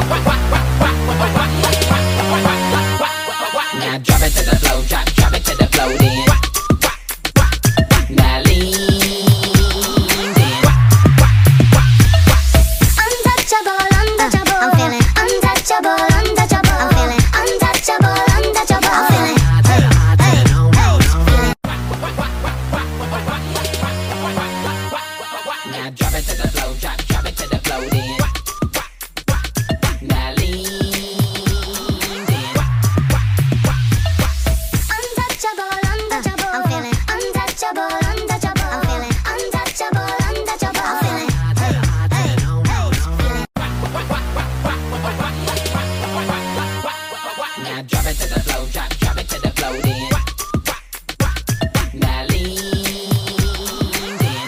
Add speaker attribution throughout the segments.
Speaker 1: Now drop it to the flow, drop it to the flow then. Now lean in.
Speaker 2: Untouchable, untouchable, I'm feeling untouchable, untouchable, I'm feeling untouchable, untouchable, I'm feeling.
Speaker 1: Now drop it to the flow, drop it to the flow then. Now lean in.
Speaker 2: Untouchable, untouchable, I'm feeling untouchable, untouchable, I'm feeling untouchable, untouchable, I'm feeling.
Speaker 1: Now drop it to the flow, drop it to the flow then. Now lean in.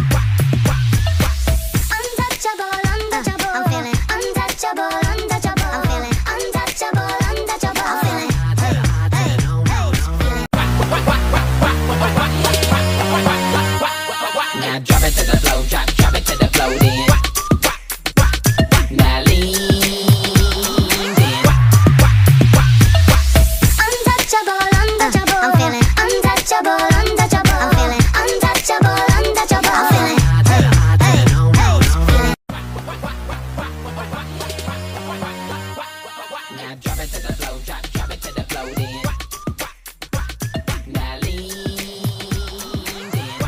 Speaker 2: Untouchable, untouchable, I'm feeling untouchable, untouchable, I'm feeling untouchable, untouchable, I'm feeling.
Speaker 1: Now drop it to the flow, drop it to the flow then. Now lean in.
Speaker 2: Untouchable, untouchable, I'm feeling untouchable, untouchable, I'm feeling untouchable, untouchable, I'm feeling.
Speaker 1: Now drop it to the flow, drop it to the flow then. Now lean in.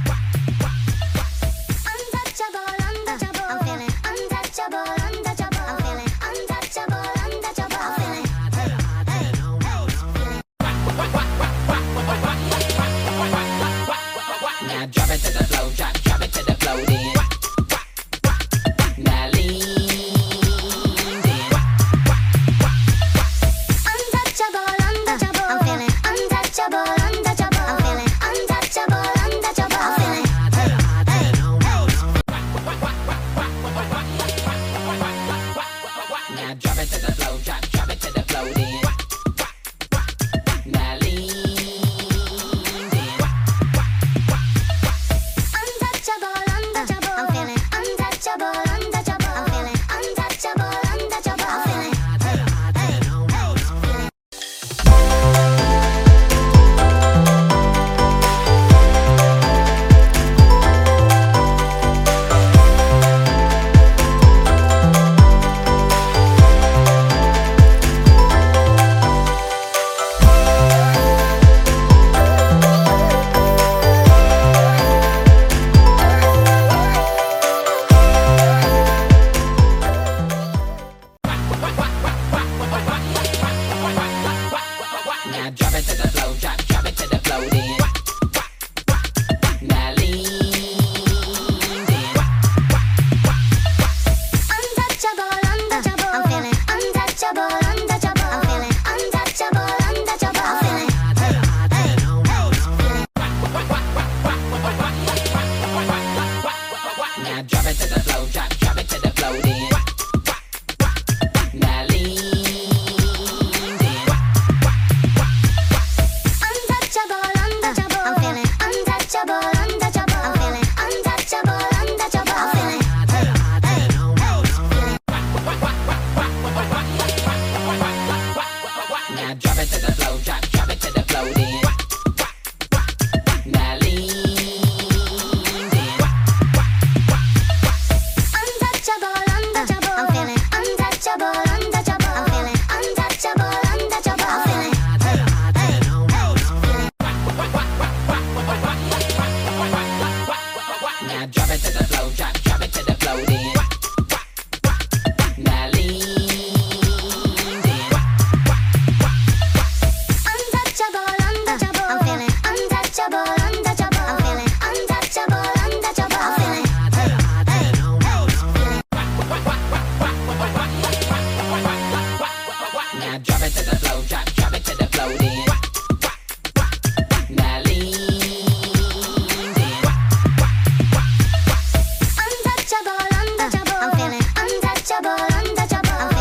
Speaker 2: Untouchable, untouchable, I'm feeling untouchable, untouchable, I'm feeling untouchable, untouchable, I'm feeling.
Speaker 1: Now drop it to the flow, drop it to the flow then. Now lean in.
Speaker 2: Untouchable, untouchable, I'm feeling untouchable, untouchable, I'm feeling untouchable, untouchable, I'm feeling.
Speaker 1: Now drop it to the flow, drop it to the flow then. Now lean in.
Speaker 2: Untouchable, untouchable, I'm feeling untouchable, untouchable, I'm feeling untouchable, untouchable, I'm feeling.
Speaker 1: Now drop it to the flow, drop it to the flow then. Now lean in.
Speaker 2: Untouchable, untouchable, I'm feeling untouchable, untouchable, I'm feeling untouchable, untouchable, I'm feeling.
Speaker 1: Now drop it to the flow, drop it to the flow then. Now lean in.
Speaker 2: Untouchable, untouchable, I'm feeling untouchable, untouchable, I'm feeling untouchable, untouchable, I'm feeling.
Speaker 1: Now drop it to the flow, drop it to the flow then. Now lean in.
Speaker 2: Untouchable, untouchable, I'm feeling untouchable, untouchable, I'm feeling untouchable, untouchable, I'm feeling.
Speaker 1: Now drop it to the flow, drop it to the flow then. Now lean in.
Speaker 2: Untouchable, untouchable, I'm feeling untouchable, untouchable, I'm feeling untouchable, untouchable, I'm feeling.
Speaker 1: Now drop it to the flow, drop it to the flow then. Now lean in.
Speaker 2: Untouchable, untouchable, I'm feeling untouchable, untouchable, I'm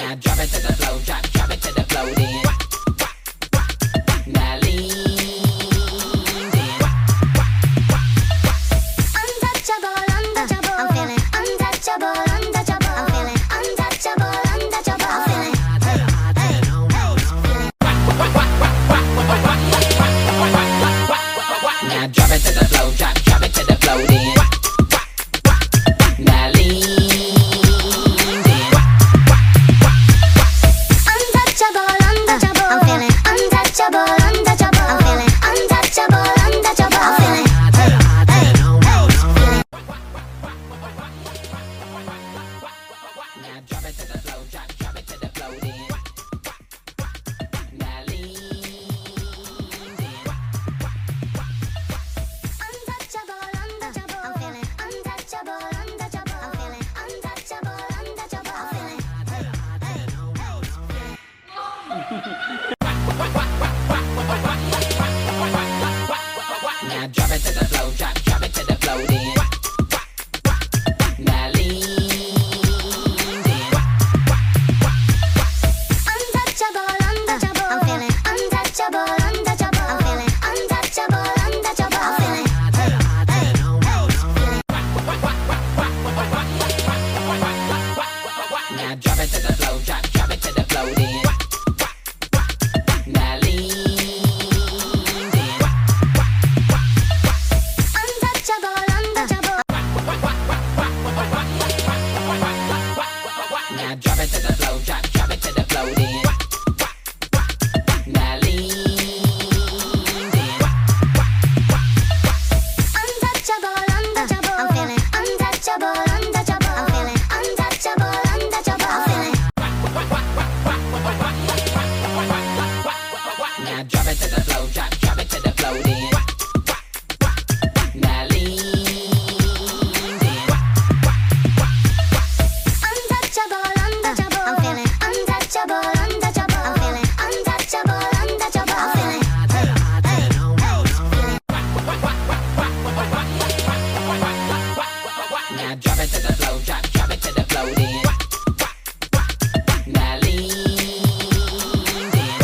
Speaker 1: Now drop it to the floor, drop it to the floor then. Now lean then.
Speaker 2: Untouchable, untouchable. I'm feeling untouchable, untouchable. I'm feeling untouchable, untouchable. I'm feeling.
Speaker 1: Now drop it to the floor, drop it to the floor then. Now lean then.
Speaker 2: Untouchable, untouchable. I'm feeling untouchable, untouchable. I'm feeling untouchable, untouchable. I'm feeling.
Speaker 1: Now drop it to the floor, drop it to the floor then. Now lean then.
Speaker 2: Untouchable, untouchable. I'm feeling untouchable, untouchable. I'm feeling untouchable, untouchable. I'm feeling.
Speaker 1: Now drop it to the floor, drop it to the floor then. Now lean then.
Speaker 2: Untouchable, untouchable. I'm feeling untouchable, untouchable. I'm feeling untouchable, untouchable. I'm feeling.
Speaker 1: Now drop it to the floor, drop it to the floor then. Now lean then.
Speaker 2: Untouchable, untouchable.
Speaker 1: Now drop it to the floor, drop it to the floor then. Now lean then.
Speaker 2: Untouchable, untouchable. I'm feeling untouchable, untouchable. I'm feeling untouchable, untouchable. I'm feeling.
Speaker 1: Now drop it to the floor, drop it to the floor then. Now lean then.
Speaker 2: Untouchable, untouchable. I'm feeling untouchable, untouchable. I'm feeling untouchable, untouchable. I'm feeling.
Speaker 1: Now drop it to the floor, drop it to the floor then. Now lean then.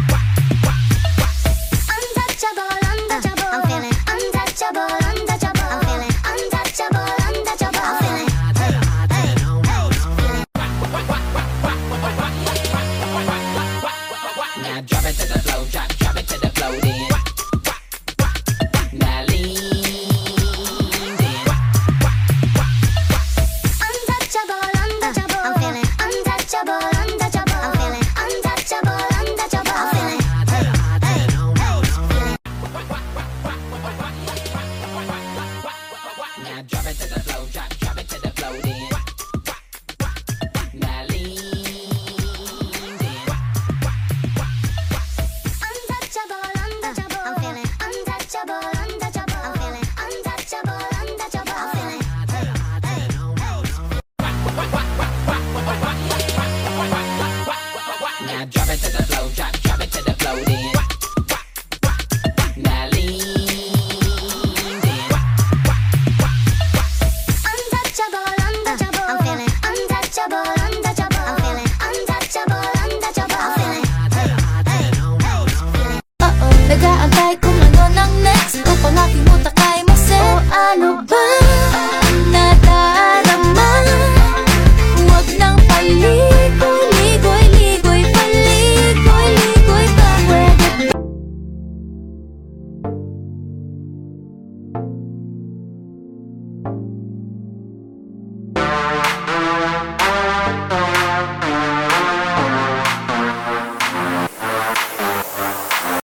Speaker 2: Untouchable, untouchable. I'm feeling untouchable, untouchable. I'm feeling untouchable, untouchable. I'm feeling.
Speaker 1: Now drop it to the floor, drop it to the floor then. Now lean then.
Speaker 2: Untouchable, untouchable. I'm feeling untouchable, untouchable. I'm feeling untouchable, untouchable. I'm feeling.
Speaker 1: Now drop it to the floor, drop it to the floor then. Now lean then.
Speaker 2: Untouchable, untouchable. I'm feeling untouchable, untouchable. I'm feeling untouchable, untouchable. I'm feeling.
Speaker 1: Now drop it to the floor,